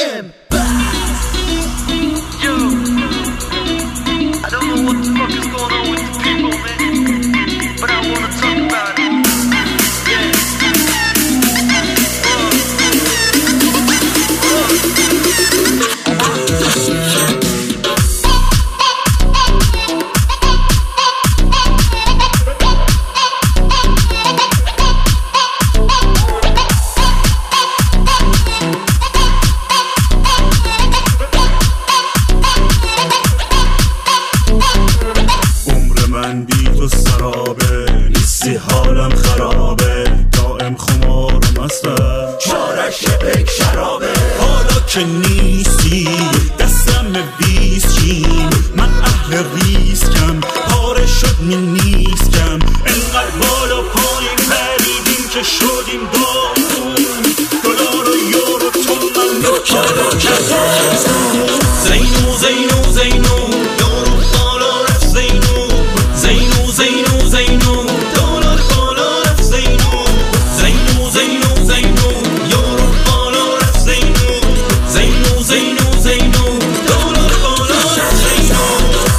him. Yo, I don't know what the fuck is going on with the people, man, but I wanna talk about it. من بی تو سرابه، نیستی حالم خرابه، دائم خمارم هستم، چارش یک شرابه. حالا که نیستی دستم ویسکیم، من اهل ریسکم، پاره شد نیسکم، انقدر بالا پایین پریدیم که شدیم دلار و یورو تومن نکرد زینو زینو زینو یورو بالا رفت زینو زینو زینو زینو دلار بالا رفت زینو زینو زینو زینو یورو بالا رفت زینو زینو زینو زینو دلار بالا رفت زینو.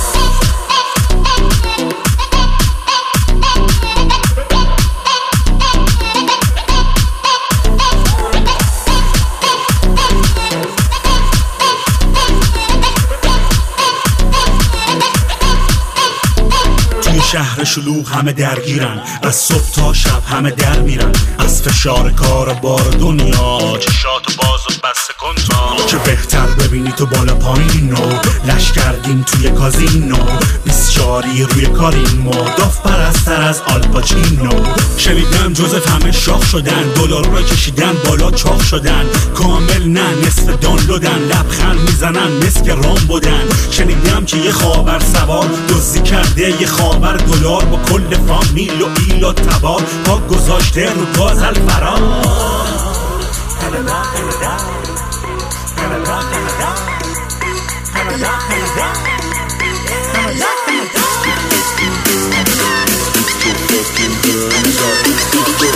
شهر شلوغ همه درگیرن، از صبح تا شب همه در میرن، از فشار کار بار دنیا چشاتو باز و بسته کن تا که بهتر ببینی تو بالا پایینو، لش کردیم توی کازینو، 24 روی کاریم و داف پرستر از آلپاچینو. شنیدم جوزف همه شاخ شدن، دلار رو کشیدن بالا چاق شدن، کامل نه نصف دانلودن، لبخند میزنن مسک رام بودن. شنیدم که یه خاور سوار دزدی کرده یه خاور دلار، با کل فامیل و ایل و تبار پاک گذاشته رو گاز الفرار.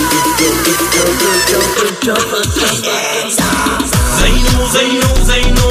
زینو زینو زینو